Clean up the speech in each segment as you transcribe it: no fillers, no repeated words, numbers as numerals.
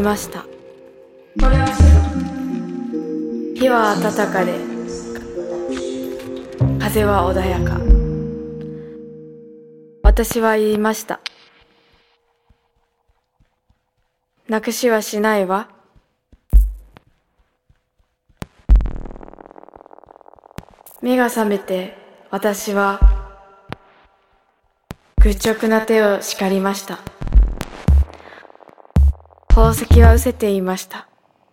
きました。日は暖かで風は穏やか。私は言いました。なくしはしないわ。目が覚めて私は愚直な手を叱りました。宝石は失せていました。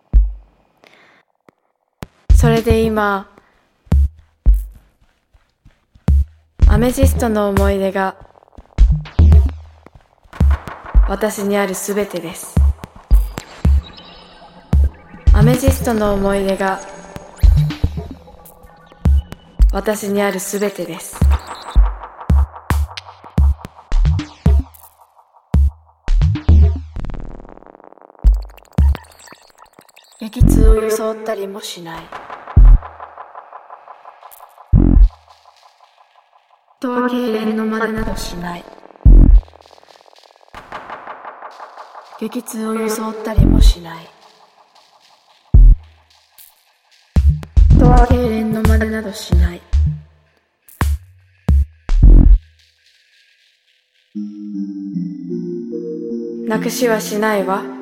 それで今アメジストの思い出が私にあるすべてです。アメジストの思い出が私にあるすべてです。激痛を装ったりもしない。人は痙攣の真似などしない。激痛を装ったりもしない。人は痙攣の真似などしない。なくしはしないわ。